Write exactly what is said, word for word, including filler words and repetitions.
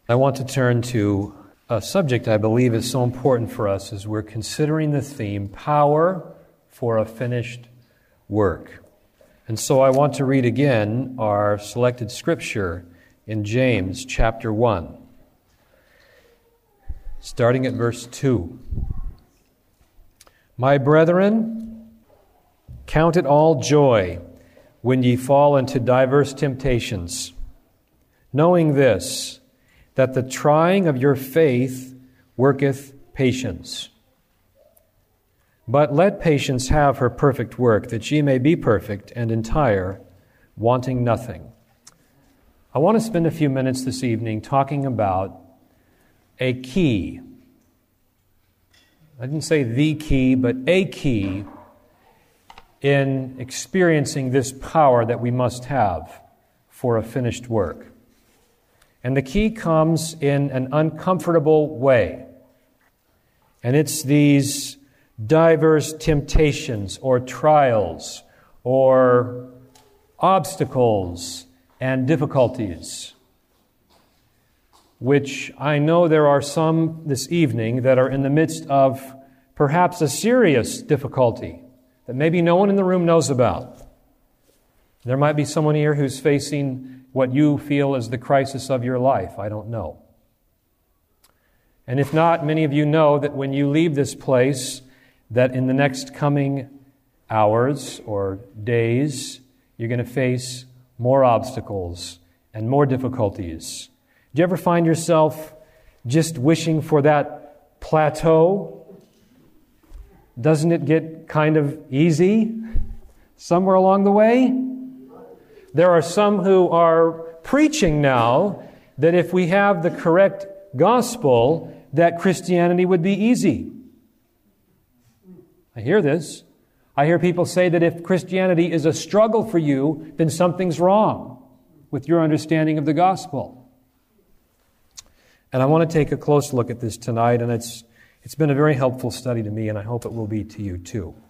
I want to turn to a subject I believe is so important for us as we're considering the theme, Power for a Finished Work. And so I want to read again our selected scripture in James chapter one, starting at verse two. My brethren, count it all joy when ye fall into diverse temptations, knowing this, that the trying of your faith worketh patience. But let patience have her perfect work, that ye may be perfect and entire, wanting nothing. I want to spend a few minutes this evening talking about a key. I didn't say the key, but a key in experiencing this power that we must have for a finished work. And the key comes in an uncomfortable way. And it's these diverse temptations or trials or obstacles and difficulties, which I know there are some this evening that are in the midst of perhaps a serious difficulty that maybe no one in the room knows about. There might be someone here who's facing what you feel is the crisis of your life. I don't know. And if not, many of you know that when you leave this place, that in the next coming hours or days, you're going to face more obstacles and more difficulties. Do you ever find yourself just wishing for that plateau? Doesn't it get kind of easy somewhere along the way? There are some who are preaching now that if we have the correct gospel, that Christianity would be easy. I hear this. I hear people say that if Christianity is a struggle for you, then something's wrong with your understanding of the gospel. And I want to take a close look at this tonight, and it's it's been a very helpful study to me, and I hope it will be to you too.